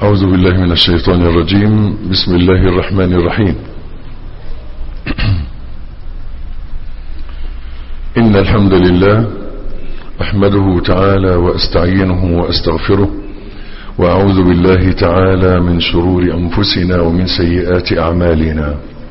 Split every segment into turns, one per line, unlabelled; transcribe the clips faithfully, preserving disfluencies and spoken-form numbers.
أعوذ بالله من الشيطان الرجيم. بسم الله الرحمن الرحيم. إن الحمد لله أحمده تعالى وأستعينه وأستغفره، وأعوذ بالله تعالى من شرور أنفسنا ومن سيئات أعمالنا.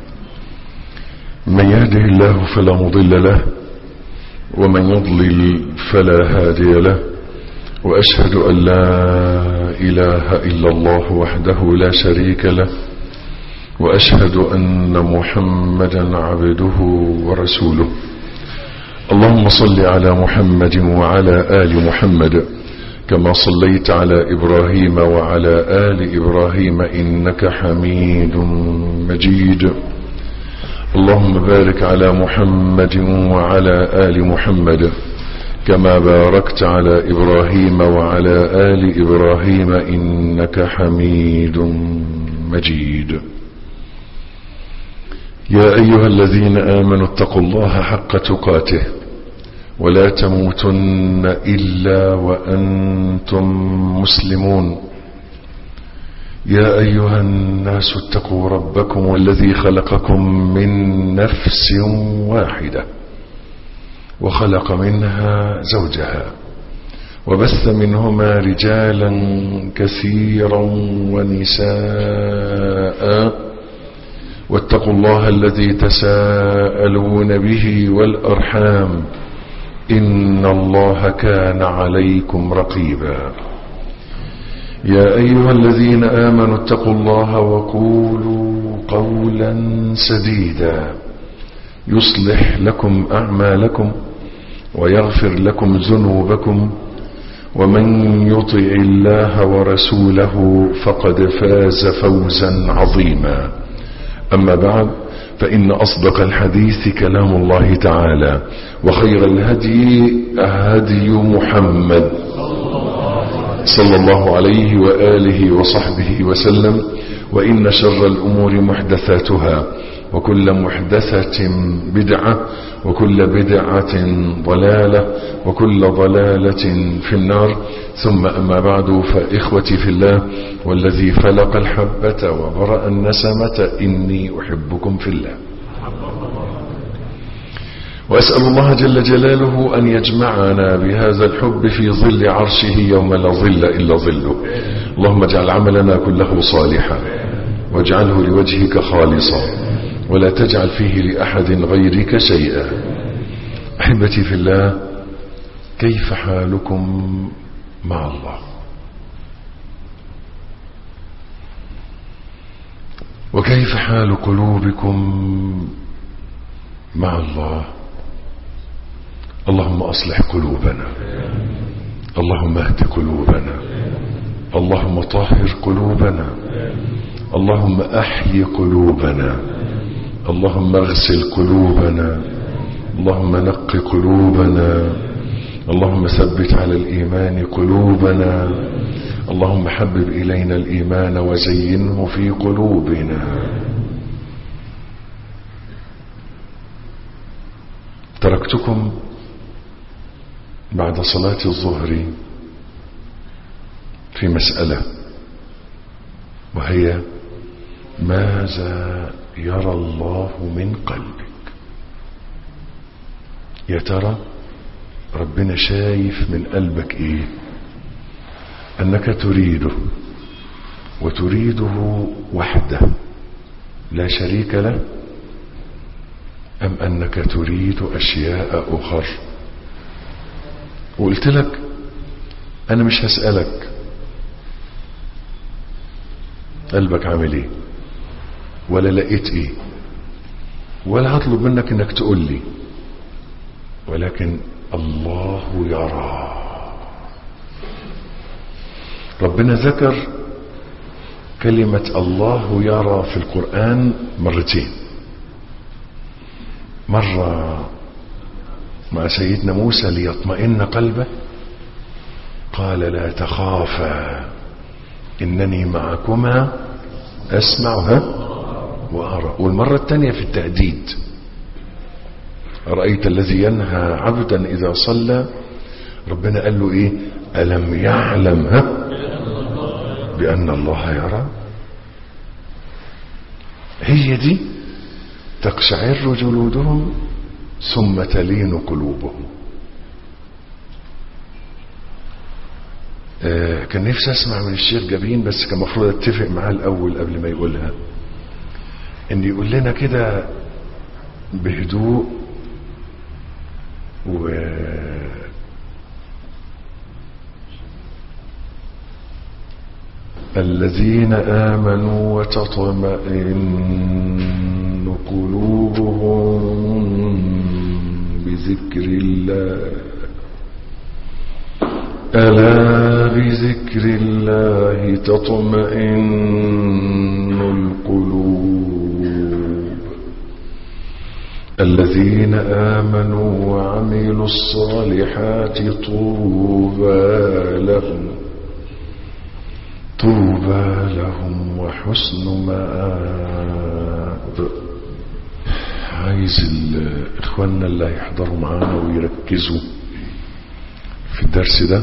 من يهده الله فلا مضل له، ومن يضلل فلا هادي له، وأشهد أن لا إله إلا الله وحده لا شريك له، وأشهد أن محمدا عبده ورسوله. اللهم صل على محمد وعلى آل محمد كما صليت على إبراهيم وعلى آل إبراهيم إنك حميد مجيد. اللهم بارك على محمد وعلى آل محمد كما باركت على إبراهيم وعلى آل إبراهيم إنك حميد مجيد. يا أيها الذين آمنوا اتقوا الله حق تقاته ولا تموتن إلا وأنتم مسلمون. يا أيها الناس اتقوا ربكم الذي خلقكم من نفس واحدة وخلق منها زوجها وبث منهما رجالا كثيرا ونساء، واتقوا الله الذي تساءلون به والأرحام إن الله كان عليكم رقيبا. يا أيها الذين آمنوا اتقوا الله وقولوا قولا سديدا يصلح لكم أعمالكم ويغفر لكم ذنوبكم، ومن يطع الله ورسوله فقد فاز فوزا عظيما. أما بعد، فإن أصدق الحديث كلام الله تعالى، وخير الهدي هدي محمد صلى الله عليه وآله وصحبه وسلم. وإن شر الأمور محدثاتها، وكل محدثة بدعة، وكل بدعة ضلالة، وكل ضلالة في النار. ثم أما بعد، فإخوتي في الله والذي فلق الحبة وبرأ النسمة إني أحبكم في الله، وأسأل الله جل جلاله أن يجمعنا بهذا الحب في ظل عرشه يوم لا ظل إلا ظله. اللهم اجعل عملنا كله صالحا، واجعله لوجهك خالصا، ولا تجعل فيه لأحد غيرك شيئا. أحبتي في الله، كيف حالكم مع الله؟ وكيف حال قلوبكم مع الله؟ اللهم أصلح قلوبنا، اللهم اهد قلوبنا، اللهم طهر قلوبنا، اللهم أحيي قلوبنا، اللهم اغسل قلوبنا، اللهم نق قلوبنا، اللهم ثبت على الإيمان قلوبنا، اللهم حبب إلينا الإيمان وزينه في قلوبنا. تركتكم بعد صلاة الظهر في مسألة، وهي ماذا يرى الله من قلبك؟ يا ترى ربنا شايف من قلبك ايه؟ انك تريده وتريده وحده لا شريك له، ام انك تريد اشياء اخر؟ وقلت لك انا مش هسألك قلبك عامل ايه ولا لقيت ايه، ولا هطلب منك انك تقول لي، ولكن الله يرى. ربنا ذكر كلمة الله يرى في القرآن مرتين. مرة مع سيدنا موسى ليطمئن قلبه، قال لا تخافا إنني معكما أسمعها وأرى. والمرة الثانية في التهديد، أرأيت الذي ينهى عبدا إذا صلى، ربنا قال له إيه؟ ألم يعلم ها بأن الله يرى. هي دي تقشعر جلودهم ثم تلين قلوبهم. آه كان نفسي اسمع من الشيخ جبين، بس كان المفروض اتفق معاه الاول قبل ما يقولها، ان يقول لنا كده بهدوء و الذين آمنوا وتطمئن قلوبهم بذكر الله ألا بذكر الله تطمئن القلوب الذين آمنوا وعملوا الصالحات طوبى لهم طوبى لهم وحسن مآب. عايز اخواننا اللي هيحضروا معانا ويركزوا في الدرس ده،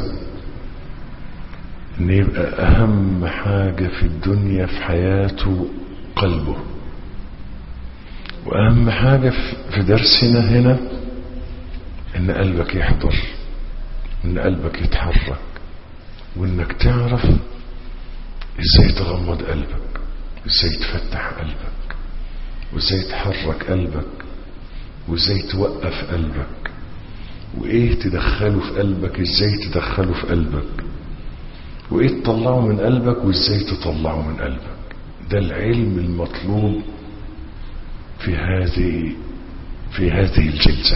ان يبقى اهم حاجة في الدنيا في حياته قلبه، واهم حاجة في درسنا هنا ان قلبك يحضر، ان قلبك يتحرك، وانك تعرف ازاي تغمض قلبك، ازاي تفتح قلبك، وازاي تحرك قلبك، وازاي توقف قلبك، وايه تدخله في قلبك، ازاي تدخله في قلبك، وايه تطلعه من قلبك، وازاي تطلعه من قلبك. ده العلم المطلوب في هذه في هذه الجلسة.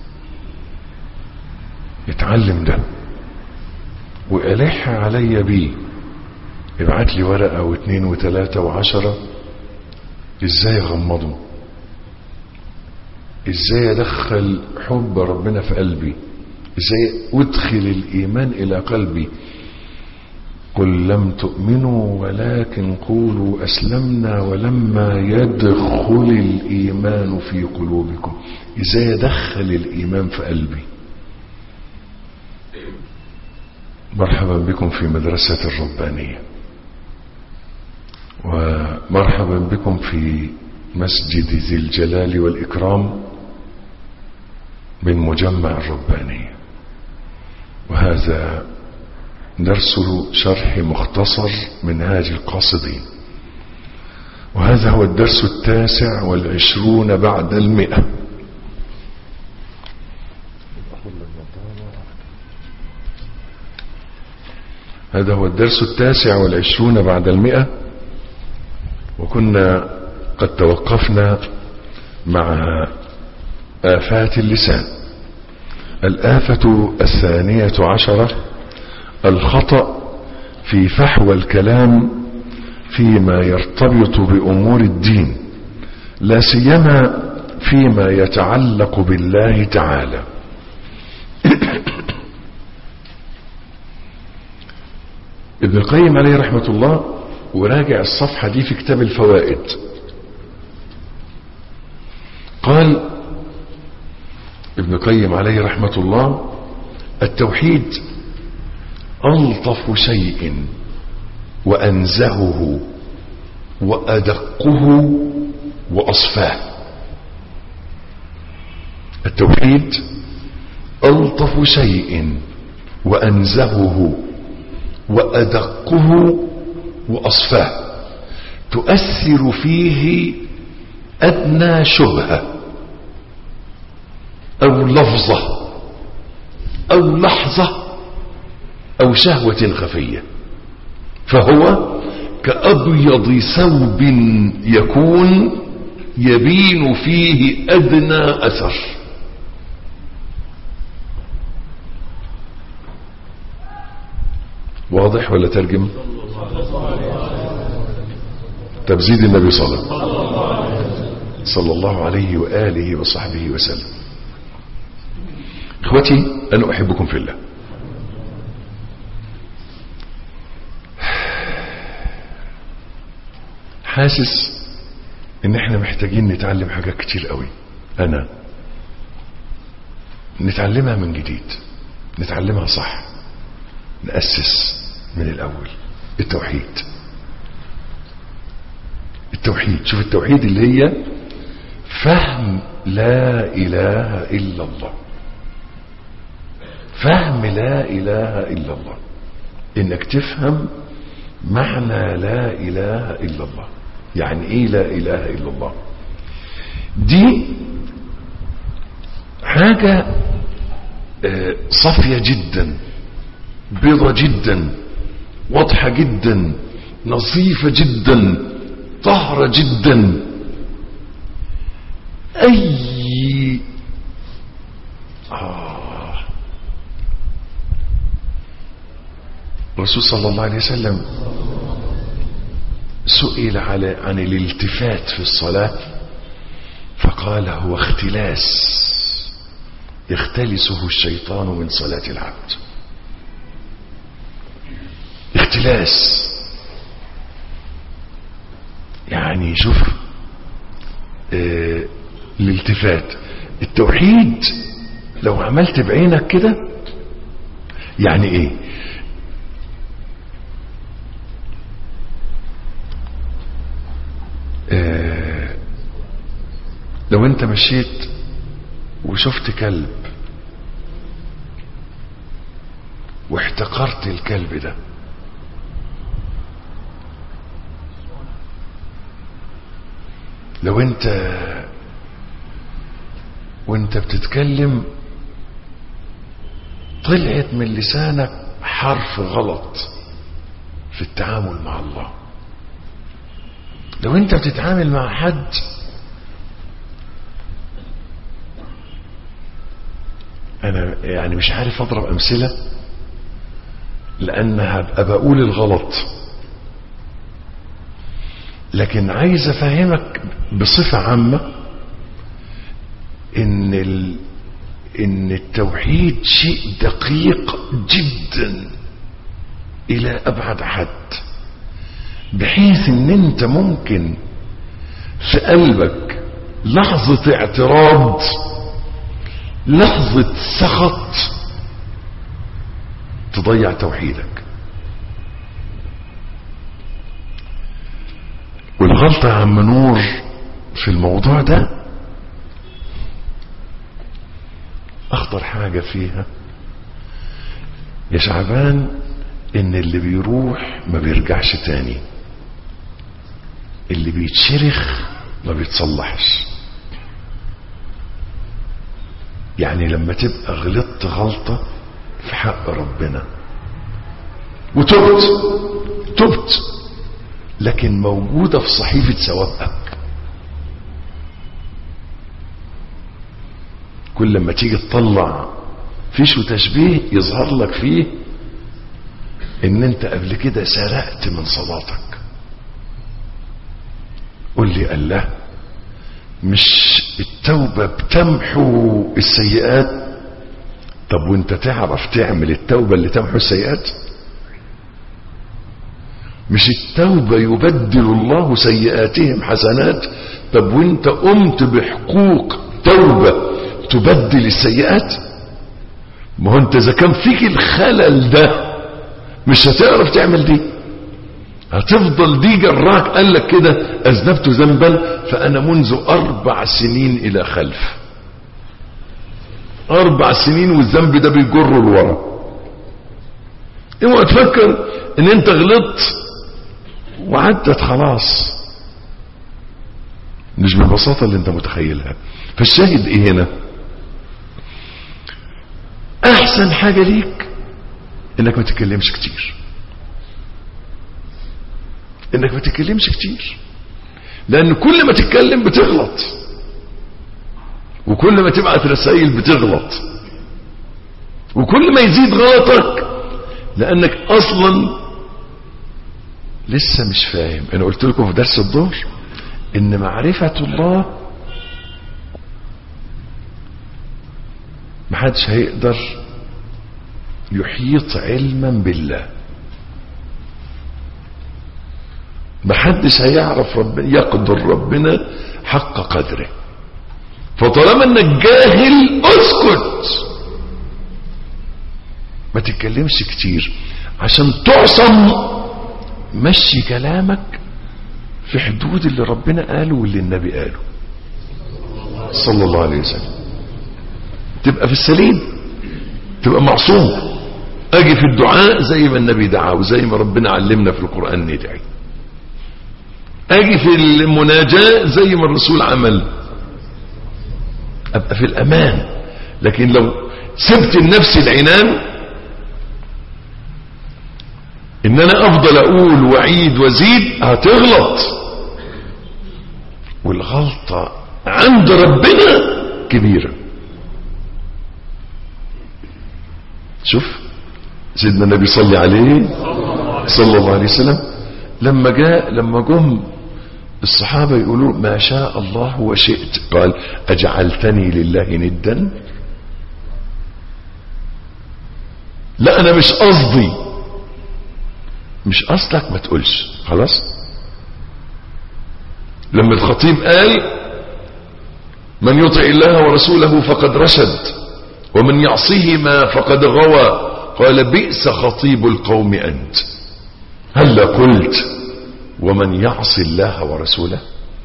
اتعلم ده والح علي بيه. ابعت لي ورقة واثنين وثلاثة وعشرة ازاي اغمضه، ازاي ادخل حب ربنا في قلبي، ازاي ادخل الايمان الى قلبي. قل لم تؤمنوا ولكن قولوا اسلمنا ولما يدخل الايمان في قلوبكم. ازاي ادخل الايمان في قلبي. مرحبا بكم في مدرسة الربانية، ومرحبا بكم في مسجد ذي الجلال والإكرام من مجمع الربانية. وهذا درس شرح مختصر منهاج القاصدين، وهذا هو الدرس التاسع والعشرون بعد المئة. هذا هو الدرس التاسع والعشرون بعد المئة، وكنا قد توقفنا مع آفات اللسان. الآفة الثانية عشرة الخطأ في فحوى الكلام فيما يرتبط بأمور الدين، لا سيما فيما يتعلق بالله تعالى. ابن القيم عليه رحمة الله، وراجع الصفحة دي في كتاب الفوائد، قال ابن القيم عليه رحمة الله: التوحيد ألطف شيء وأنزهه وأدقه وأصفاه. التوحيد ألطف شيء وأنزهه وأدقه وأصفاه، تؤثر فيه أدنى شبهة أو لفظة أو لحظة أو شهوة خفية، فهو كأبيض ثوب يكون يبين فيه أدنى أثر. واضح ولا ترجم؟ تبزيد النبي صلى صلى الله عليه وآله وصحبه وسلم. اخوتي، أنا أحبكم في الله. حاسس ان احنا محتاجين نتعلم حاجات كتير قوي، انا نتعلمها من جديد، نتعلمها صح، نأسس من الاول. التوحيد. التوحيد، شوف التوحيد اللي هي فهم لا اله الا الله. فهم لا اله الا الله، انك تفهم معنى لا اله الا الله. يعني ايه لا اله الا الله؟ دي حاجة صافية جدا، بيضة جدا، واضحة جدا، نظيفة جدا، طهرة جدا. اي آه. الرسول صلى الله عليه وسلم سئل على عن الالتفات في الصلاة فقال هو اختلاس يختلسه الشيطان من صلاة العبد. اختلاس يعني شوف اه الالتفات. التوحيد لو عملت بعينك كده يعني ايه؟ اه لو انت مشيت وشفت كلب واحتقرت الكلب ده، لو انت وانت بتتكلم طلعت من لسانك حرف غلط في التعامل مع الله، لو انت بتتعامل مع حد انا يعني مش عارف اضرب امثلة لان هبقى بقول الغلط، لكن عايز افهمك بصفة عامة ان ال... ان التوحيد شيء دقيق جدا الى ابعد حد، بحيث ان انت ممكن في قلبك لحظة اعتراض، لحظة سخط، تضيع توحيدك. والغلطة يا عم نور في الموضوع ده اخطر حاجة فيها يا شعبان ان اللي بيروح ما بيرجعش تاني، اللي بيتشرخ ما بيتصلحش. يعني لما تبقى غلطت غلطة في حق ربنا وتبت تبت لكن موجودة في صحيفة ثوابك، كل لما تيجي تطلع فيش وتشبيه يظهر لك فيه ان انت قبل كده سرقت من صلاتك. قل لي الله، مش التوبة بتمحو السيئات؟ طب وانت تعرف تعمل التوبة اللي تمحو السيئات؟ مش التوبة يبدل الله سيئاتهم حسنات؟ طب وانت قمت بحقوق توبة تبدل السيئات؟ ما هو انت اذا كان فيك الخلل ده مش هتعرف تعمل دي، هتفضل دي جراك. قال لك كده اذنبت ذنبا فانا منذ اربع سنين الى خلف، اربع سنين والذنب ده بيجر لورا. اوعى تفكر ان انت غلطت وعدت خلاص، مش بالبساطة اللي انت متخيلها. فالشاهد ايه هنا؟ احسن حاجة ليك انك ما تتكلمش كتير، انك ما تتكلمش كتير، لان كل ما تتكلم بتغلط، وكل ما تبعت رسائل بتغلط، وكل ما يزيد غلطك لانك اصلا لسه مش فاهم. انا قلت لكم في درس الظهر ان معرفة الله محدش هيقدر يحيط علما بالله، محدش هيعرف ربنا، يقدر ربنا حق قدره. فطالما انك جاهل اسكت، ما تتكلمش كتير عشان تعصم مشي كلامك في حدود اللي ربنا قاله واللي النبي قاله صلى الله عليه وسلم، تبقى في السليم، تبقى معصوم. اجي في الدعاء زي ما النبي دعا وزي ما ربنا علمنا في القرآن ندعي، اجي في المناجاة زي ما الرسول عمل، ابقى في الامان. لكن لو سبت النفس العنان ان انا افضل اقول وعيد وزيد، هتغلط، والغلطة عند ربنا كبيرة. شوف سيدنا النبي صلى عليه صلى الله عليه وسلم لما جاء لما جم الصحابة يقولوا ما شاء الله وشئت، قال أجعلتني لله ندا؟ لا أنا مش قصدي، مش قصدك ما تقولش خلاص. لما الخطيب قال من يطع الله ورسوله فقد رشد ومن يعصيهما فقد غوى، قال بئس خطيب القوم أنت، هلا قلت ومن يعصي الله ورسوله؟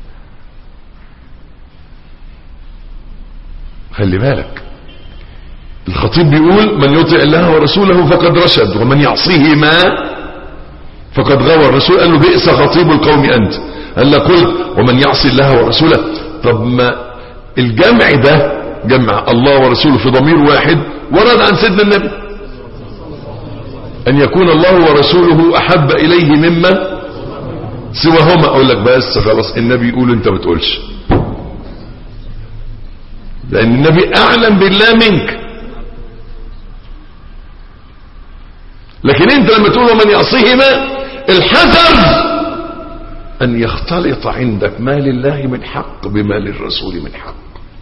خلي بالك، الخطيب بيقول من يطع الله ورسوله فقد رشد ومن يعصيهما فقد غوى. الرسول قال له بئس خطيب القوم أنت، هلا قلت ومن يعصي الله ورسوله. طب ما الجمع ده جمع الله ورسوله في ضمير واحد ورد عن سيدنا النبي أن يكون الله ورسوله أحب إليه مما سواهما. أقول لك بس خلاص النبي يقول أنت ما تقولش، لأن النبي أعلم بالله منك. لكن أنت لما تقول ومن يعصيهما، الحذر أن يختلط عندك مال الله من حق بمال الرسول من حق.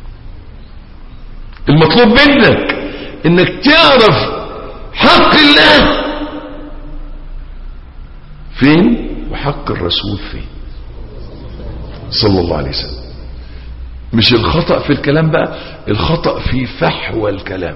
المطلوب منك انك تعرف حق الله فين وحق الرسول فين صلى الله عليه وسلم. مش الخطأ في الكلام بقى، الخطأ في فحوى الكلام.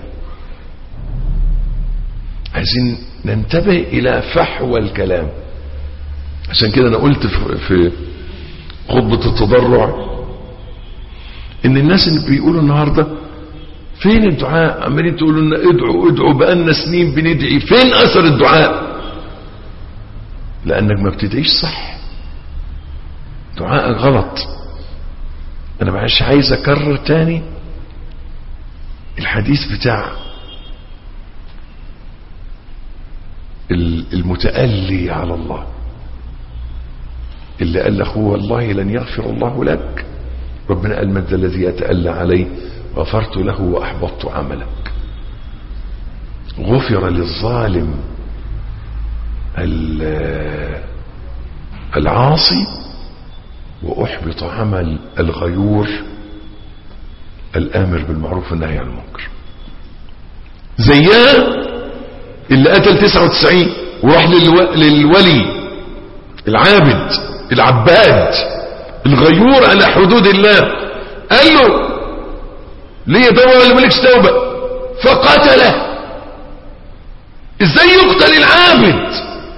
عايزين ننتبه الى فحوى الكلام. عشان كده انا قلت في خطبة التضرع ان الناس اللي بيقولوا النهاردة فين الدعاء، عمالين تقولوا لنا ادعوا ادعوا بقالنا سنين بندعي، فين اثر الدعاء؟ لانك ما بتدعيش صح، دعائك غلط. انا معلش عايز اكرر تاني الحديث بتاع المتألي على الله اللي قال له والله لن يغفر الله لك، ربنا قال من ذا الذي يتألى عليه غفرت له وأحبطت عملك. غفر للظالم العاصي وأحبط عمل الغيور الآمر بالمعروف والنهي عن المنكر. زيها اللي قتل تسعة وتسعين وراح للولي العابد العباد الغيور على حدود الله، قال له ليه توبة ولا مالكش توبة؟ فقتله. ازاي يقتل العابد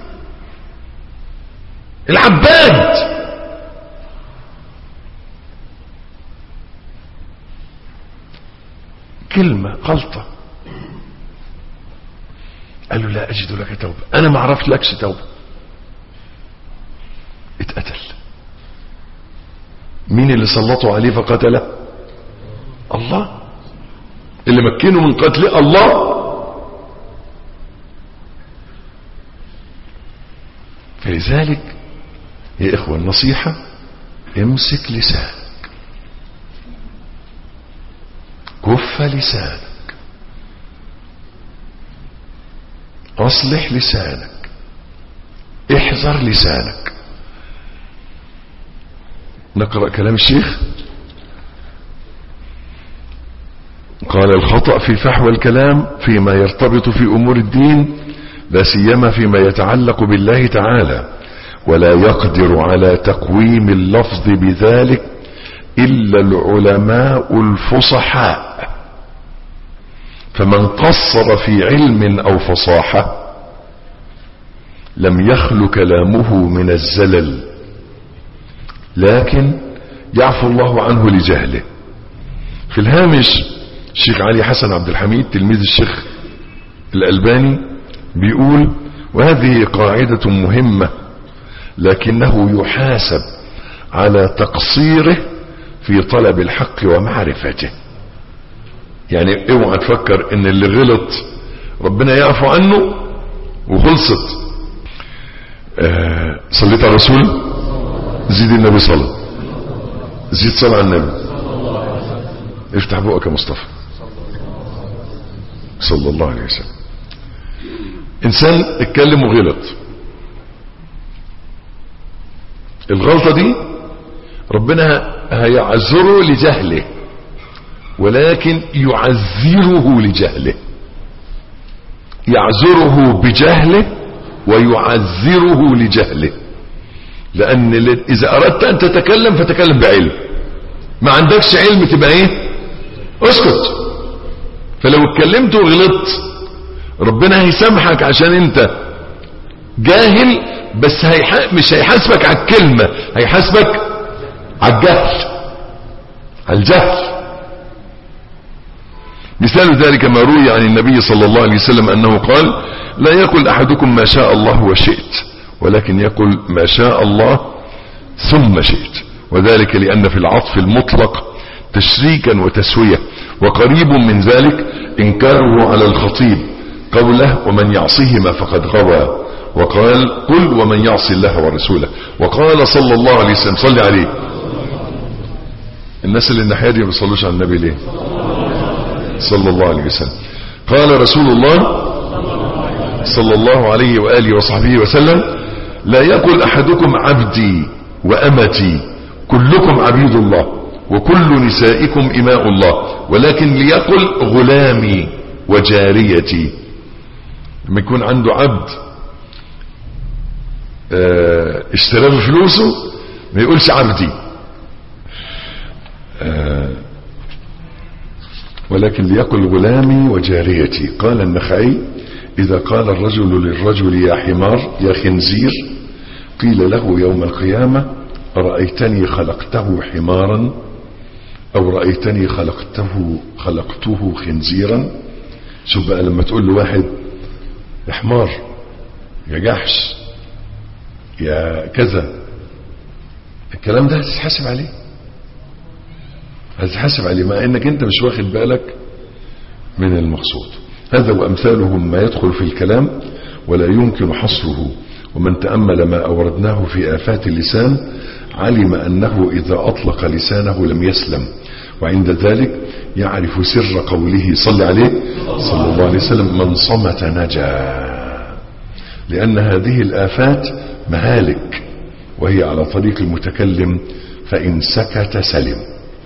العباد؟ كلمة غلطة، قال له لا اجد لك توبة، انا ما عرفت لكش توبة. اتقتل. مين اللي سلطوا عليه فقتله؟ الله. اللي مكنه من قتله الله. فلذلك يا اخوة النصيحة، امسك لسانك، كف لسانك، اصلح لسانك، احذر لسانك. نقرأ كلام الشيخ. قال الخطأ في فحوى الكلام فيما يرتبط في أمور الدين، لا سيما فيما يتعلق بالله تعالى، ولا يقدر على تقويم اللفظ بذلك إلا العلماء الفصحاء. فمن قصر في علم أو فصاحة لم يخل كلامه من الزلل، لكن يعفو الله عنه لجهله. في الهامش الشيخ علي حسن عبد الحميد تلميذ الشيخ الألباني بيقول: وهذه قاعدة مهمة، لكنه يحاسب على تقصيره في طلب الحق ومعرفته. يعني اوعى تفكر ان اللي غلط ربنا يعفو عنه وخلصت. آه صليت على الرسول، زيد النبي صلى، زيد صلى على النبي. افتح بقك يا مصطفى صلى الله عليه وسلم. انسان اتكلم وغلط، الغلطة دي ربنا هيعذره لجهله، ولكن يعذره لجهله، يعذره بجهله ويعذره لجهله. لان اذا اردت ان تتكلم فتكلم بعلم، ما عندكش علم تبقى ايه؟ اسكت. فلو اتكلمت وغلطت ربنا هيسامحك عشان انت جاهل، بس هيح... مش هيحاسبك على الكلمة، هيحاسبك على الجهل، على الجهل. مثال ذلك ما روي عن النبي صلى الله عليه وسلم أنه قال: لا يقل أحدكم ما شاء الله وشئت، ولكن يقل ما شاء الله ثم شئت. وذلك لأن في العطف المطلق تشريكا وتسوية، وقريب من ذلك إنكاره على الخطيب قوله: ومن يعصيهما فقد غوى، وقال: قل ومن يعصي الله ورسوله. وقال صلى الله عليه وسلم: صلي عليه. الناس اللي الناحية دي ما بيصلوش على النبي ليه؟ صلى الله عليه وسلم. قال رسول الله صلى الله عليه وآله وصحبه وسلم: لا يقل أحدكم عبدي وأمتي، كلكم عبيد الله وكل نسائكم إماء الله، ولكن ليقل غلامي وجاريتي. لما يكون عنده عبد اه اشترى بفلوسه ما يقولش عبدي، اه ولكن ليقل غلامي وجاريتي. قال النخعي: إذا قال الرجل للرجل يا حمار يا خنزير، قيل له يوم القيامة: أرأيتني خلقته حمارا أو رأيتني خلقته خلقته خنزيرا؟ شوف بقى لما تقول له واحد يا حمار يا جحش يا كذا، الكلام ده هتتحاسب عليه، هتتحاسب عليه مع انك انت مش واخد بالك من المقصود. هذا وامثاله ما يدخل في الكلام ولا يمكن حصره، ومن تأمل ما اوردناه في آفات اللسان علم انه اذا اطلق لسانه لم يسلم، وعند ذلك يعرف سر قوله صلى عليه صلى الله عليه وسلم: من صمت نجا. لان هذه الآفات مهالك، وهي على طريق المتكلم، فإن سكت سلم.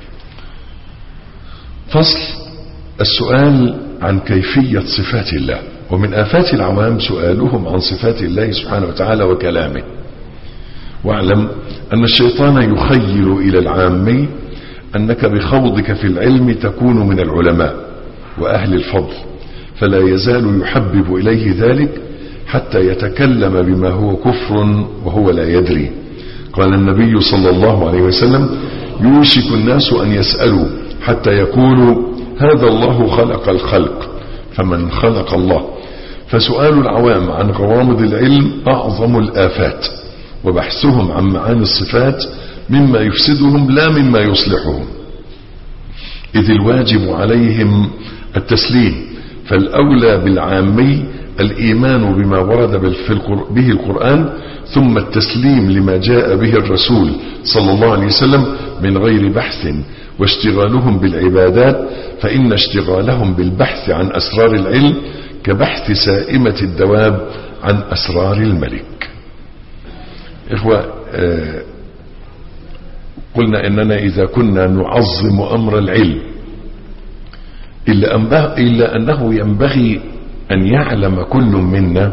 فصل: السؤال عن كيفية صفات الله. ومن آفات العوام سؤالهم عن صفات الله سبحانه وتعالى وكلامه. واعلم أن الشيطان يخيل إلى العامي أنك بخوضك في العلم تكون من العلماء وأهل الفضل، فلا يزال يحبب إليه ذلك حتى يتكلم بما هو كفر وهو لا يدري. قال النبي صلى الله عليه وسلم: يوشك الناس أن يسألوا حتى يقولوا هذا الله خلق الخلق، فمن خلق الله. فسؤال العوام عن غوامض العلم أعظم الآفات، وبحثهم عن معاني الصفات مما يفسدهم لا مما يصلحهم، إذ الواجب عليهم التسليم. فالأولى بالعامي الإيمان بما ورد به القرآن، ثم التسليم لما جاء به الرسول صلى الله عليه وسلم من غير بحث، واشتغالهم بالعبادات، فإن اشتغالهم بالبحث عن أسرار العلم كبحث سائمة الدواب عن أسرار الملك. إخوة، آه قلنا إننا إذا كنا نعظم أمر العلم إلا, إلا أنه ينبغي أن يعلم كل منا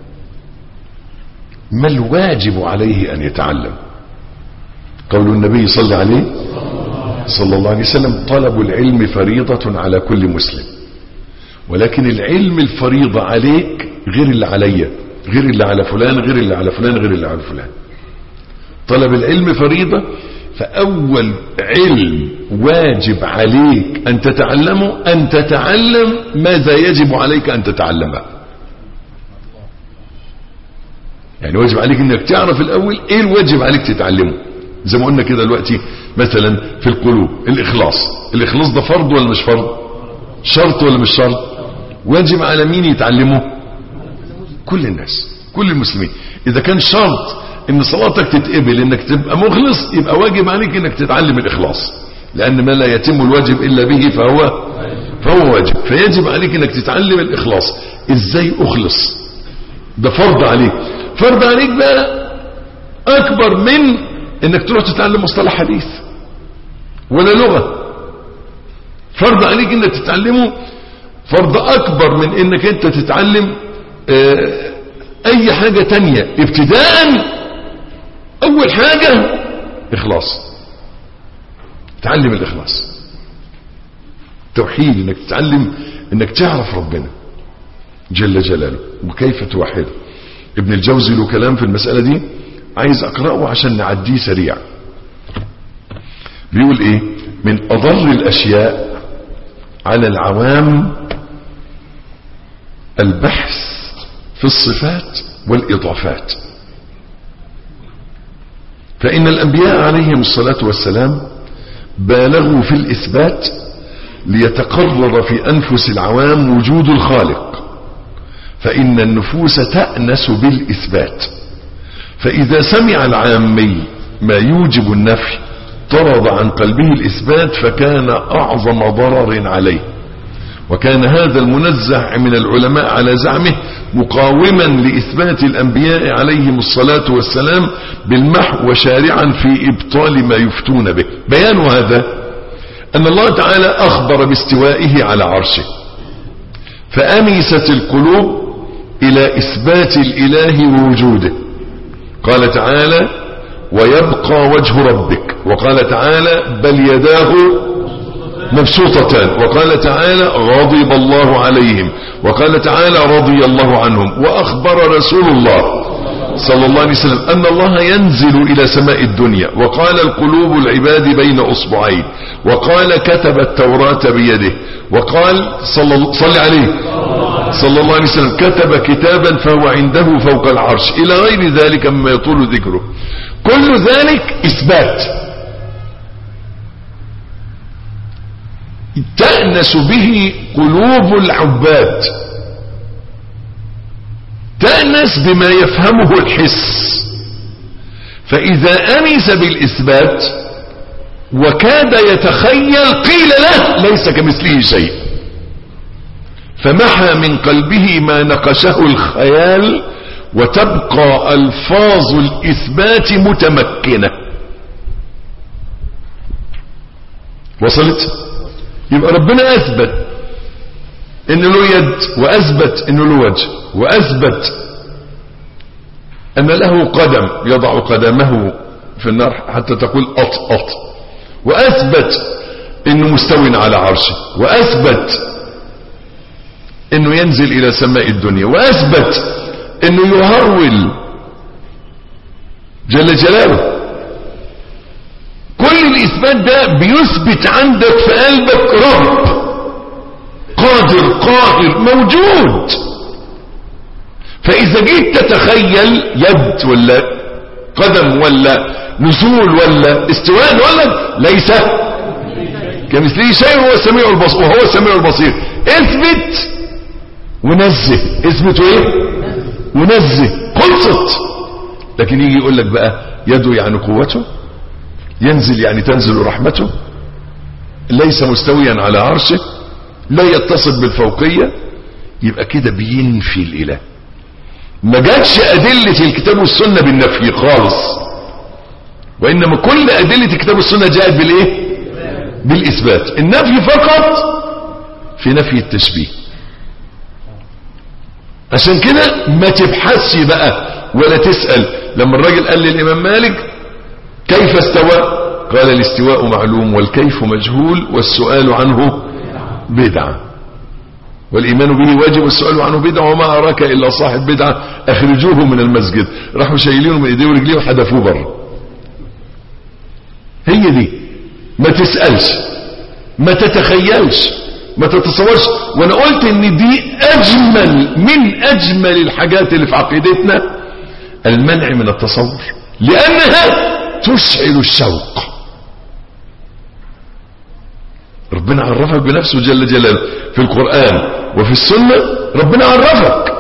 ما الواجب عليه أن يتعلم. قول النبي صلى عليه صلى الله عليه وسلم: طلب العلم فريضة على كل مسلم، ولكن العلم الفريضة عليك غير اللي عليا. غير اللي على فلان غير اللي على فلان غير اللي على فلان. طلب العلم فريضة، فأول علم واجب عليك أن تتعلمه أن تتعلم ماذا يجب عليك أن تتعلمه. يعني واجب عليك أنك تعرف الأول إيه الواجب عليك تتعلمه. زي ما قلنا كده دلوقتي مثلا في القلوب الإخلاص. الإخلاص ده فرض ولا مش فرض؟ شرط ولا مش شرط؟ واجب على مين يتعلمه؟ كل الناس، كل المسلمين. إذا كان شرط ان صلاتك تتقبل انك تبقى مخلص، يبقى واجب عليك انك تتعلم الإخلاص، لأن ما لا يتم الواجب إلا به فهو فهو واجب. فيجب عليك انك تتعلم الإخلاص. ازاي اخلص؟ ده فرض عليك. فرض عليك بقى اكبر من انك تروح تتعلم مصطلح حديث ولا لغة. فرض عليك انك تتعلمه فرض اكبر من انك انت تتعلم اه اي حاجة تانية. ابتداء اول حاجة اخلاص. تعلم الاخلاص، توحيد، انك تتعلم انك تعرف ربنا جل جلاله وكيف توحده. ابن الجوزي له كلام في المسألة دي عايز اقرأه عشان نعديه سريع. بيقول ايه؟ من اضر الاشياء على العوام البحث في الصفات والإضافات، فإن الأنبياء عليهم الصلاة والسلام بالغوا في الإثبات ليتقرر في أنفس العوام وجود الخالق، فإن النفوس تأنس بالإثبات. فإذا سمع العامي ما يوجب النفي طرد عن قلبه الإثبات فكان أعظم ضرر عليه. وكان هذا المنزه من العلماء على زعمه مقاوما لإثبات الأنبياء عليهم الصلاة والسلام بالمحو وشارعا في إبطال ما يفتون به. بيان هذا أن الله تعالى أخبر باستوائه على عرشه، فأنست القلوب إلى إثبات الإله ووجوده. قال تعالى ويبقى وجه ربك، وقال تعالى بل يداه مبسوطتان، وقال تعالى غضب الله عليهم، وقال تعالى رضي الله عنهم. وأخبر رسول الله صلى الله عليه وسلم أن الله ينزل إلى سماء الدنيا، وقال القلوب العباد بين أصبعين، وقال كتب التوراة بيده، وقال صلى, صلى عليه صلى الله عليه وسلم كتب كتابا فهو عنده فوق العرش، إلى غير ذلك مما يطول ذكره. كل ذلك إثبات تأنس به قلوب العباد، تأنس بما يفهمه الحس. فإذا أنس بالإثبات وكاد يتخيل قيل له ليس كمثله شيء، فمحى من قلبه ما نقشه الخيال، وتبقى ألفاظ الإثبات متمكنة. وصلت؟ يبقى ربنا أثبت إنه له يد، وأثبت إنه له وجه، وأثبت أن له قدم يضع قدمه في النار حتى تقول أط أط، وأثبت إنه مستوٍ على عرشه، وأثبت إنه ينزل إلى سماء الدنيا، وأثبت إنه يهرول جل جلاله. كل الإثبات ده بيثبت عندك في قلبك رب قادر قاهر موجود. فإذا جيت تتخيل يد ولا قدم ولا نزول ولا استواء ولا ليس كمثله شيء وهو السميع البصير، وهو السميع البصير، اثبت ونزه. اثبت وايه؟ ونزه. خلصت. لكن يجي يقول لك بقى يده يعني قوته، ينزل يعني تنزل رحمته، ليس مستويا على عرشه، لا يتصل بالفوقية، يبقى كده بينفي الإله. ما جاتش أدلة الكتاب والسنة بالنفي خالص، وإنما كل أدلة الكتاب والسنة جاءت بالإيه؟ بالإثبات. النفي فقط في نفي التشبيه. عشان كده ما تبحثش بقى ولا تسأل. لما الراجل قال للإمام مالك كيف استوى؟ قال الاستواء معلوم والكيف مجهول والسؤال عنه بدعة. والإيمان به واجب والسؤال عنه بدعة وما أراك إلا صاحب بدعة أخرجوه من المسجد. راحوا شايلينه من إيديه ورجليه وحدفوه بره. هي دي، ما تسألش، ما تتخيلش، ما تتصورش. وانا قلت ان دي اجمل من اجمل الحاجات اللي في عقيدتنا، المنع من التصور، لانها تشعل الشوق. ربنا عرفك بنفسه جل جلاله في القرآن وفي السنة. ربنا عرفك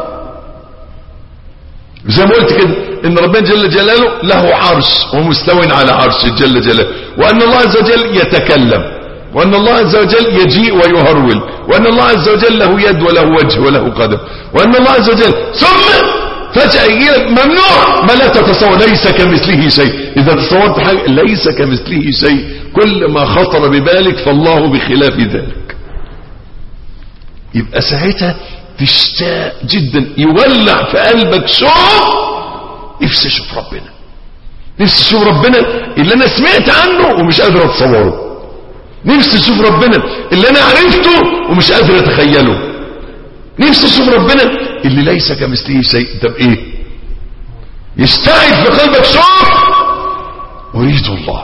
زي ما قلت كده ان ربنا جل جلاله له عرش ومستو على عرش جل جلاله، وان الله عز وجل يتكلم، وان الله عز وجل يجيء ويهرول، وان الله عز وجل له يد وله وجه وله قدم، وان الله عز وجل ثم فجأة يجيلك ممنوع ما لا تتصور، ليس كمثله شيء. اذا تصورت حاجة ليس كمثله شيء، كل ما خطر ببالك فالله بخلاف ذلك. يبقى ساعتها تشتاق جدا، يولع في قلبك شوق، نفسي اشوف ربنا، نفسي اشوف ربنا اللي انا سمعت عنه ومش قادر اتصوره، نفسي اشوف ربنا اللي انا عرفته ومش قادر اتخيله، نفسي اشوف ربنا اللي ليس كمثله شيء. طب ايه يستعد في قلبك شوق؟ اريد الله.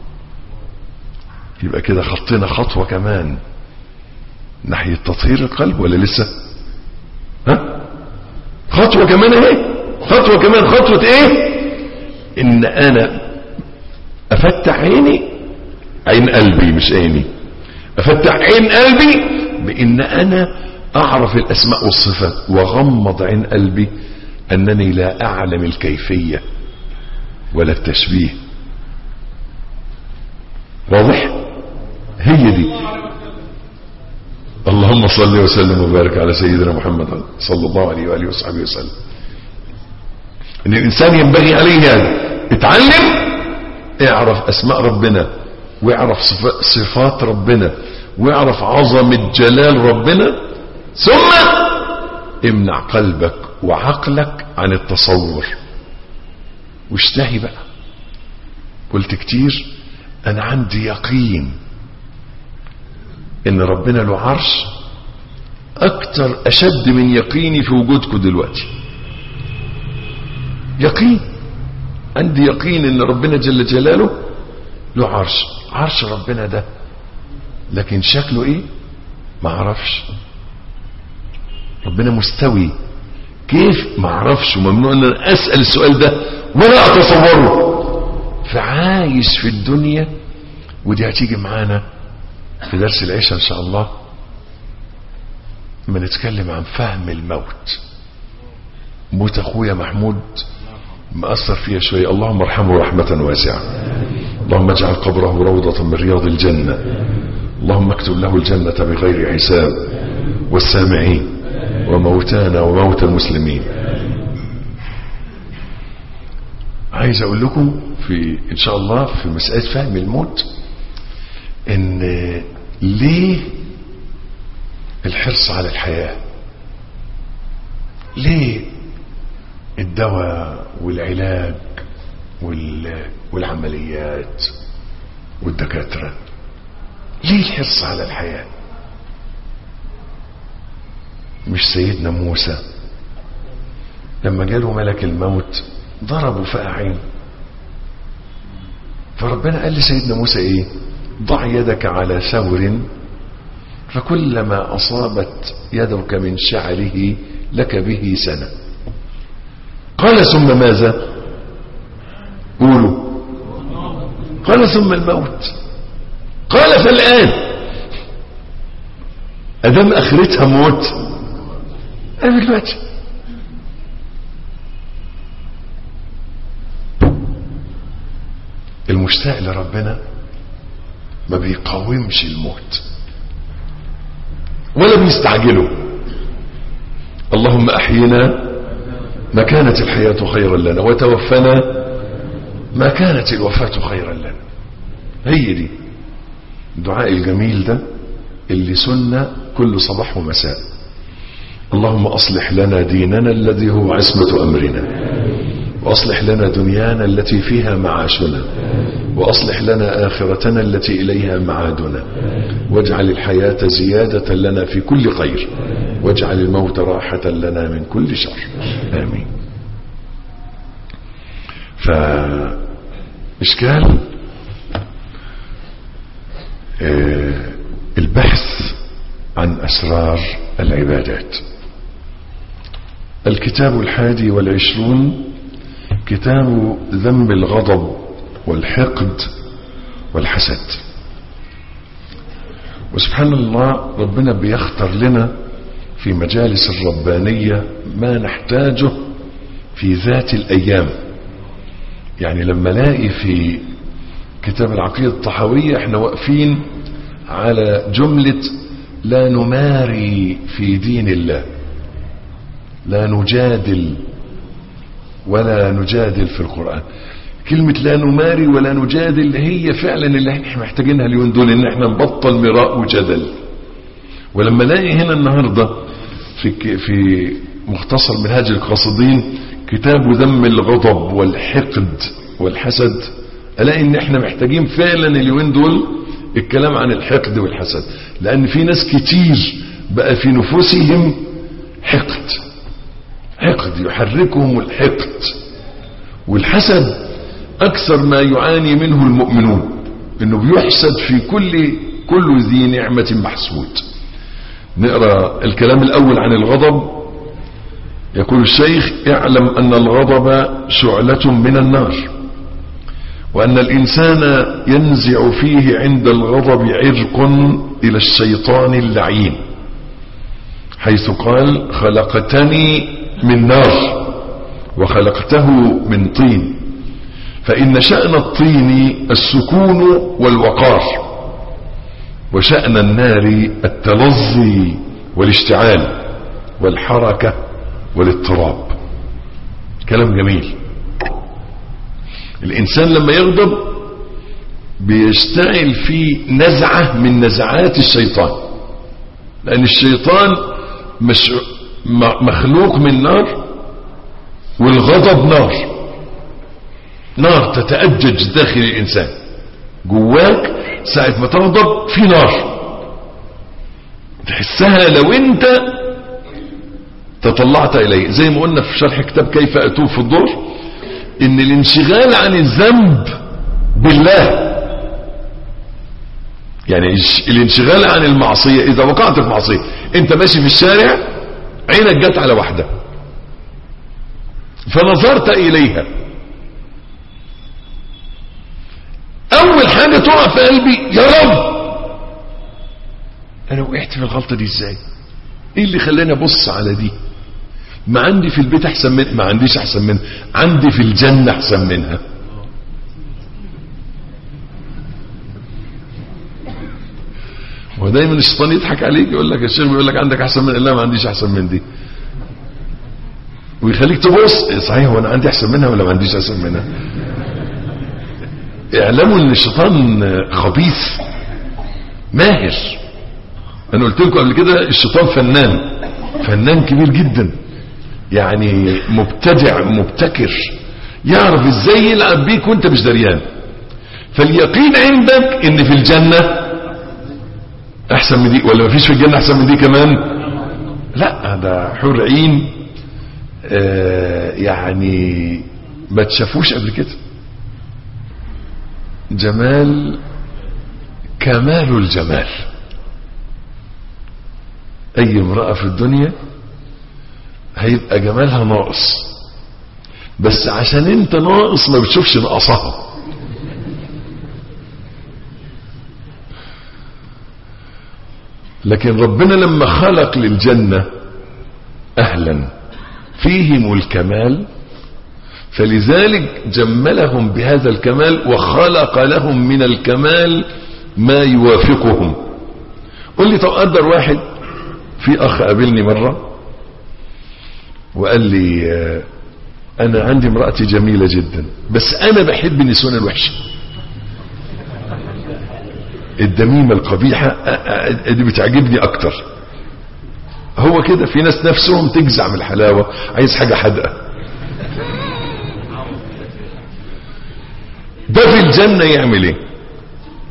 يبقى كده خطينا خطوة كمان ناحية تطهير القلب ولا لسه؟ ها خطوة كمان اهي، خطوة كمان. خطوة ايه؟ ان انا افتح عيني، عين قلبي مش عيني، افتح عين قلبي بان انا اعرف الاسماء والصفات، واغمض عين قلبي انني لا اعلم الكيفية ولا التشبيه. واضح؟ هي دي. اللهم صل وسلم وبارك على سيدنا محمد صلى الله عليه وآله وصحبه وسلم. ان الانسان ينبغي عليه يعني اتعلم، اعرف اسماء ربنا، واعرف صفات ربنا، واعرف عظمة جلال ربنا، ثم امنع قلبك وعقلك عن التصور واشتهي بقى. قلت كتير انا عندي يقين ان ربنا له عرش اكتر، اشد من يقيني في وجودكم دلوقتي. يقين، عندي يقين ان ربنا جل جلاله له عرش. عرش ربنا ده لكن شكله ايه ما اعرفش. ربنا مستوي كيف ما اعرفش، وممنوع ان انا اسال السؤال ده ولا اتصوره. فعايش في الدنيا، ودي هتيجي معانا في درس العشاء ان شاء الله، ما نتكلم عن فهم الموت. موت اخويا محمود مأثر فيها شوية، اللهم ارحمه رحمة واسعة، اللهم اجعل قبره روضة من رياض الجنة، اللهم اكتب له الجنة بغير حساب، والسامعين وموتانا وموتى المسلمين. عايز اقول لكم في ان شاء الله في مسألة فهم الموت، ان ليه الحرص على الحياة، ليه الدواء والعلاج والعمليات والدكاترة، ليه الحرص على الحياة؟ مش سيدنا موسى لما جاله ملك الموت ضربوا فقع عين، فربنا قال لسيدنا موسى ايه؟ ضع يدك على ثور فكلما أصابت يدك من شعره لك به سنة. قال ثم ماذا؟ قولوا. قال ثم الموت. قال فالآن أدام أخرتها موت، أنا دلوقتي المشتاق لربنا ما بيقاومش الموت ولا بيستعجله. اللهم أحينا ما كانت الحياة خيرا لنا، وتوفنا ما كانت الوفاة خيرا لنا. هي دي الدعاء الجميل ده اللي سنة كل صباح ومساء. اللهم أصلح لنا ديننا الذي هو عصمة أمرنا، وأصلح لنا دنيانا التي فيها معاشنا، وأصلح لنا آخرتنا التي إليها معادنا، واجعل الحياة زيادة لنا في كل خير، واجعل الموت راحة لنا من كل شر آمين. فإشكال آه البحث عن أسرار العبادات. الكتاب الحادي والعشرون كتاب ذم الغضب والحقد والحسد. وسبحان الله ربنا بيختار لنا في مجالس الربانية ما نحتاجه في ذات الأيام. يعني لما لاقي في كتاب العقيدة الطحاوية احنا واقفين على جملة لا نماري في دين الله، لا نجادل ولا نجادل في القرآن. كلمة لا نماري ولا نجادل هي فعلا اللي احنا محتاجينها اليومين دول، ان احنا نبطل مراء وجدل. ولما الاقي هنا النهاردة في في مختصر منهاج القاصدين كتاب ذم الغضب والحقد والحسد، الاقي ان احنا محتاجين فعلا اليومين دول الكلام عن الحقد والحسد، لان في ناس كتير بقى في نفوسهم حقد حقد يحركهم الحقد والحسد. اكثر ما يعاني منه المؤمنون انه بيحسد في كل كل ذي نعمة محسود. نقرأ الكلام الاول عن الغضب. يقول الشيخ: اعلم ان الغضب شعلة من النار، وان الانسان ينزع فيه عند الغضب عرق الى الشيطان اللعين، حيث قال: خلقتني من نار وخلقته من طين، فإن شأن الطين السكون والوقار، وشأن النار التلظي والاشتعال والحركة والاضطراب. كلام جميل. الإنسان لما يغضب بيشتعل في نزعة من نزعات الشيطان، لأن الشيطان مش مخلوق من نار، والغضب نار نار تتأجج داخل الإنسان. جواك ساعة ما تغضب في نار تحسها لو انت تطلعت إليه. زي ما قلنا في شرح كتاب كيف أتوب في الدور، ان الانشغال عن الذنب بالله، يعني الانشغال عن المعصية. إذا وقعت في معصية، انت ماشي في الشارع عينك جت على واحدة فنظرت إليها، اول حاجة تقع في قلبي: يا رب انا وقعت في الغلطة دي ازاي؟ ايه اللي خلاني ابص على دي؟ ما عندي في البيت احسن منها، ما عنديش احسن منها، عندي في الجنة احسن منها. ودايما الشيطان يضحك عليك، يقول لك الشيخ بيقول لك عندك احسن من، لا ما عنديش احسن من دي، ويخليك تبص صحيح وانا عندي احسن منها ولا ما عنديش احسن منها. اعلموا ان الشيطان خبيث ماهر. انا قلت لكم قبل كده الشيطان فنان فنان كبير جدا، يعني مبتدع مبتكر، يعرف ازاي يلعب بيك وانت مش دريان. فاليقين عندك ان في الجنة احسن من دي، ولا مفيش في الجنة احسن من دي كمان؟ لا، ده حور عين آه يعني ما تشافوش قبل كده. جمال كمال الجمال. اي امرأة في الدنيا هيبقى جمالها ناقص، بس عشان انت ناقص ما بتشوفش نقصها. لكن ربنا لما خلق للجنة اهلا فيهم الكمال، فلذلك جملهم بهذا الكمال وخلق لهم من الكمال ما يوافقهم. قل لي طب قدر واحد، في اخ قابلني مرة وقال لي انا عندي امرأتي جميلة جدا بس انا بحب النسوان الوحشة الدميمة القبيحة دي بتعجبني اكتر. هو كده في ناس نفسهم تجزع من الحلاوة، عايز حاجة حدقة. ده في الجنة يعمل ايه؟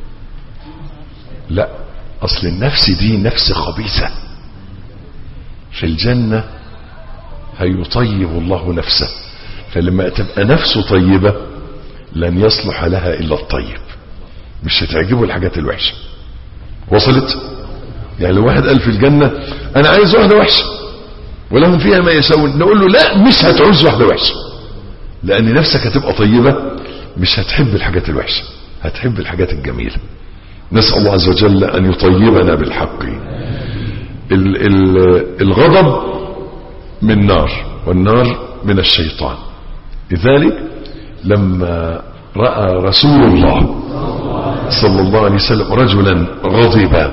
لا، اصل النفس دي نفس خبيثة في الجنة هيطيب الله نفسه، فلما تبقى نفسه طيبة لن يصلح لها إلا الطيب، مش هتعجبه الحاجات الوحشة. وصلت؟ يعني لو واحد قال في الجنة أنا عايز واحدة وحشة ولهم فيها ما يشاءون، نقول له لا، مش هتعوز واحدة وحشة، لأن نفسك هتبقى طيبة، مش هتحب الحاجات الوحشة، هتحب الحاجات الجميلة. نسأل الله عز وجل أن يطيبنا بالحق. ال ال الغضب من نار، والنار من الشيطان. لذلك لما رأى رسول الله صلى الله عليه وسلم رجلا غضبا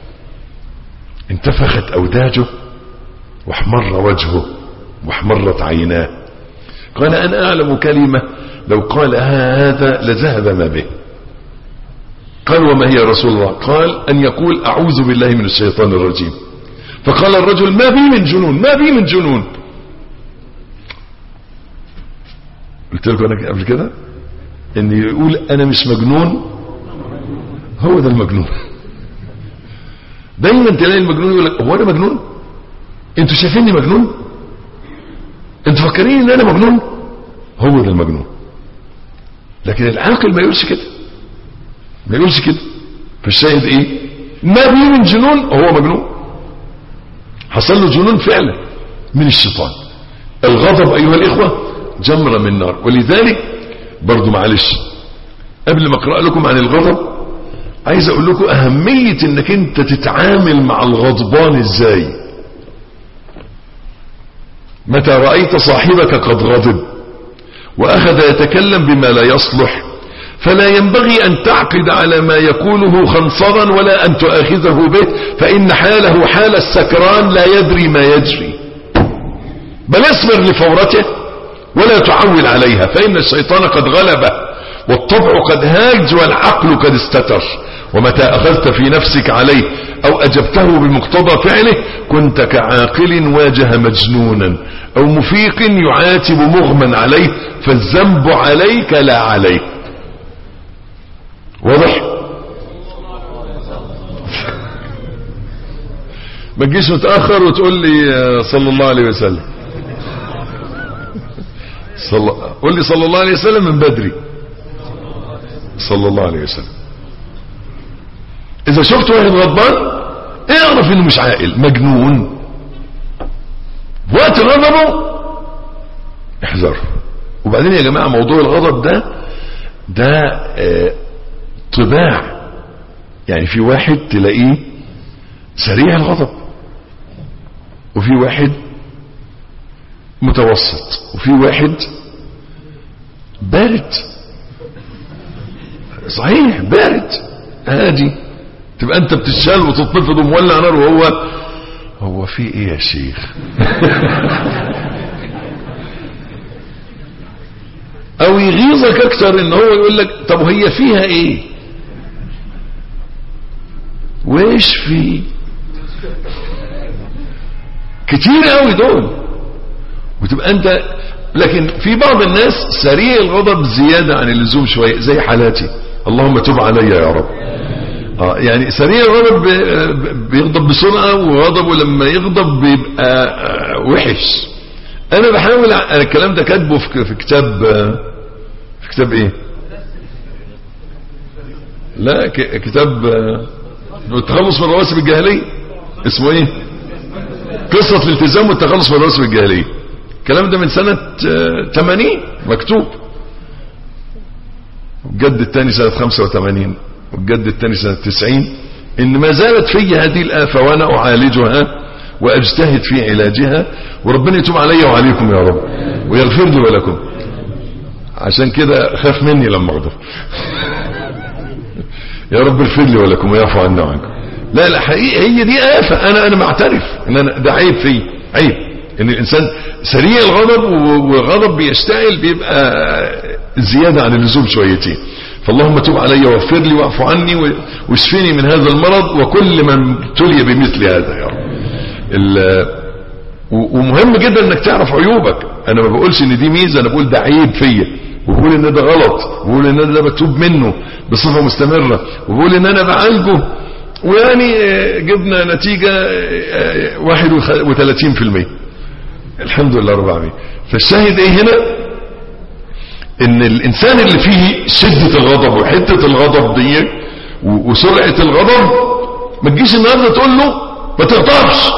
انتفخت أوداجه واحمر وجهه واحمرت عيناه، قال أنا أعلم كلمة لو قال هذا لذهب ما به. قال وما هي يا رسول الله؟ قال أن يقول أعوذ بالله من الشيطان الرجيم. فقال الرجل ما بي من جنون، ما بي من جنون. قلت لكم أنا قبل كده ان يقول أنا مش مجنون، هو ده المجنون. دايما تلاقي المجنون يقول لك هو أنا مجنون؟ انتوا شايفيني مجنون؟ انتوا فاكرين ان أنا مجنون؟ هو ده المجنون. لكن العاقل ما يقولش كده، ما يقولش كده. فالشاهد ايه؟ ما بي من جنون، هو مجنون، حصل له جنون فعلا من الشيطان. الغضب ايها الاخوة جمرة من نار. ولذلك برضو معلش قبل ما اقرأ لكم عن الغضب عايز اقول لكم اهمية انك انت تتعامل مع الغضبان ازاي. متى رأيت صاحبك قد غضب واخذ يتكلم بما لا يصلح فلا ينبغي ان تعقد على ما يقوله خنصرا ولا ان تؤاخذه به، فان حاله حال السكران لا يدري ما يجري. بل اصبر لفورته ولا تعول عليها، فان الشيطان قد غلبه والطبع قد هاج والعقل قد استتر. ومتى اخذت في نفسك عليه او اجبته بمقتضى فعله كنت كعاقل واجه مجنونا او مفيق يعاتب مغمى عليه، فالذنب عليك لا عليه. واضح؟ ما تجيش متأخر وتقول لي صلى الله عليه وسلم، صلى قول لي صلى الله عليه وسلم من بدري، صلى الله عليه وسلم. اذا شفت واحد غضبان اعرف انه مش عاقل، مجنون. وقت غضبه احذر. وبعدين يا جماعة موضوع الغضب ده ده اه طباع. يعني في واحد تلاقيه سريع الغضب، وفي واحد متوسط، وفي واحد بارد. صحيح بارد هادي، تبقى انت بتشال وتتنفض ومولع نار وهو هو في ايه يا شيخ؟ او يغيظك اكتر ان هو يقول لك طب هي فيها ايه؟ ويش في كتير قوي دول. وتبقى انت، لكن في بعض الناس سريع الغضب زيادة عن اللزوم شوية، زي حالاتي، اللهم تب علي يا رب. اه يعني سريع الغضب بيغضب بسرعة، وغضبه لما يغضب بيبقى وحش. انا بحاول، انا الكلام ده كاتبه في كتاب، في كتاب ايه؟ لا كتاب التخلص من رواسب الجاهلية، اسمه ايه؟ قصة الالتزام والتخلص من رواسب الجاهلية. الكلام ده من سنة ثمانين مكتوب، والجد الثاني سنة خمسة وثمانين، والجد الثاني سنة تسعين. ان ما زالت في هذه الآفة وانا اعالجها واجتهد في علاجها، وربنا يتوب علي وعليكم يا رب ويغفر لي ولكم. عشان كده خاف مني لما اغضب. يا رب اغفر لي ولكم ويعفو عنا وعنكم. لا لا حقيقة هي دي آفة. انا انا معترف ان انا ده عيب فيه، عيب ان الانسان سريع الغضب، والغضب بيشتعل بيبقى زيادة عن اللزوم شويتين. فاللهم تب علي واغفر لي واعف عني واشفني من هذا المرض وكل من ابتلي بمثل هذا يا رب. ومهم جدا انك تعرف عيوبك. انا ما بقولش ان دي ميزة، انا بقول ده عيب فيا، وبقول ان ده غلط، وبقول ان ده بتوب منه بصفة مستمرة، وبقول ان انا بعالجه ويعني جبنا نتيجة واحد وثلاثين في المية الحمد لله رب العالمين. فالشاهد ايه هنا؟ ان الانسان اللي فيه شدة الغضب وحدة الغضب دي وسرعة الغضب، ما تجيش النهارده تقول له ما تغضبش،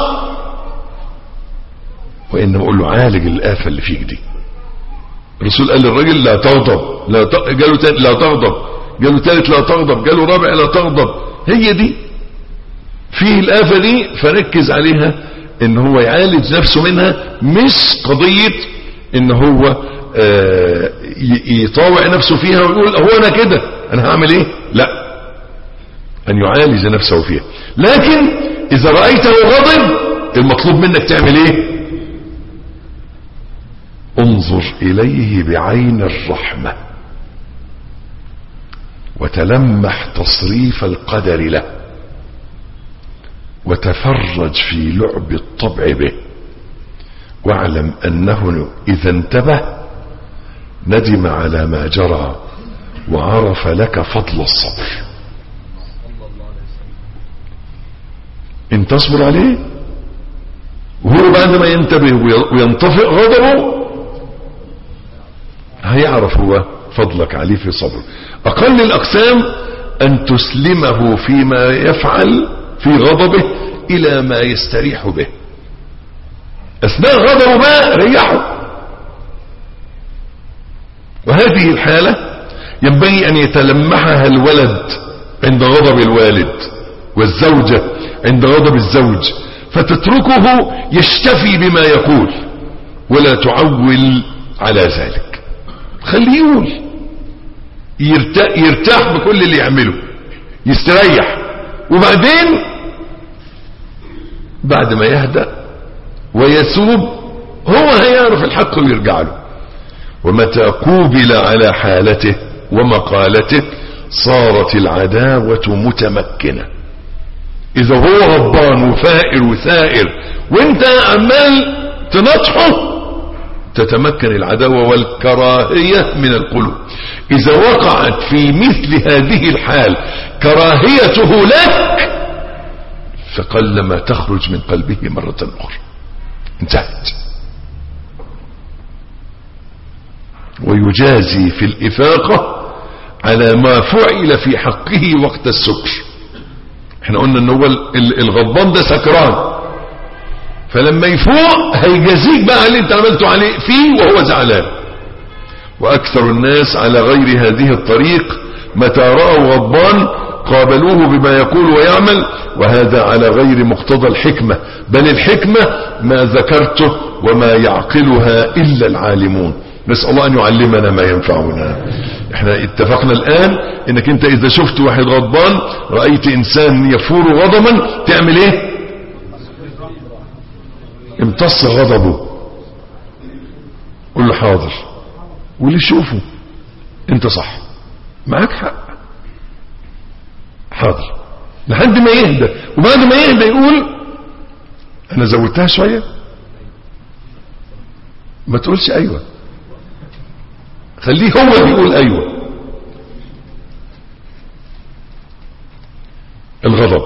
وانما اقول له عالج الآفة اللي فيك دي. الرسول قال للراجل لا تغضب، لا ت... قالوا تاني لا تغضب، قالوا تالت لا تغضب، قالوا رابع لا تغضب. هي دي فيه الآفة دي، فركز عليها ان هو يعالج نفسه منها، مش قضية ان هو آه يطاوع نفسه فيها ويقول هو انا كده انا هعمل ايه. لا، ان يعالج نفسه فيها. لكن اذا رأيته غضب المطلوب منك تعمل ايه؟ انظر اليه بعين الرحمة وتلمح تصريف القدر له، وتفرج في لعب الطبع به، واعلم انه اذا انتبه ندم على ما جرى وعرف لك فضل الصبر. ان تصبر عليه وهو بعد ما ينتبه وينطفئ غضبه هيعرف هو فضلك عليه في صبره. اقل الاقسام ان تسلمه فيما يفعل في غضبه الى ما يستريح به. اثناء غضبه ما ريحه. وهذه الحالة ينبغي ان يتلمحها الولد عند غضب الوالد، والزوجة عند غضب الزوج، فتتركه يشتفي بما يقول ولا تعول على ذلك. خليه يقول، يرتاح, يرتاح بكل اللي يعمله، يستريح، وبعدين بعد ما يهدأ ويسوب هو هيعرف الحق ويرجع له. ومتى قوبل على حالته ومقالته صارت العداوة متمكنة. اذا هو غضبان وفائر وثائر وانت عمال تنطحه تتمكن العداوة والكراهية من القلوب. اذا وقعت في مثل هذه الحال كراهيته لك فقلما تخرج من قلبه مرة اخرى. انتهت. ويجازي في الإفاقة على ما فعل في حقه وقت السكر. احنا قلنا ان هو الغضبان ده سكران، فلما يفوق هيجازيك بقى اللي انت عملته عليه فيه وهو زعلان. واكثر الناس على غير هذه الطريق، متى رأوا غضبان قابلوه بما يقول ويعمل، وهذا على غير مقتضى الحكمة، بل الحكمة ما ذكرته وما يعقلها إلا العالمون. نسأل الله أن يعلمنا ما ينفعنا. احنا اتفقنا الآن انك انت اذا شفت واحد غضبان، رأيت انسان يفور غضبا، تعمل ايه؟ امتص غضبه، قل له حاضر، واللي شوفه انت صح، معاك حق، حاضر، لحد ما يهدى. وبعد ما يهدى يقول انا زودتها شوية. ما تقولش ايوه، خليه هو اللي يقول ايوه. الغضب.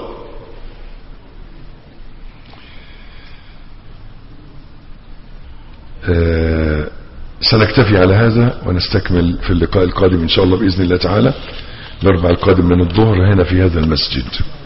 آه سنكتفي على هذا ونستكمل في اللقاء القادم ان شاء الله باذن الله تعالى، الاربعاء القادم من الظهر هنا في هذا المسجد.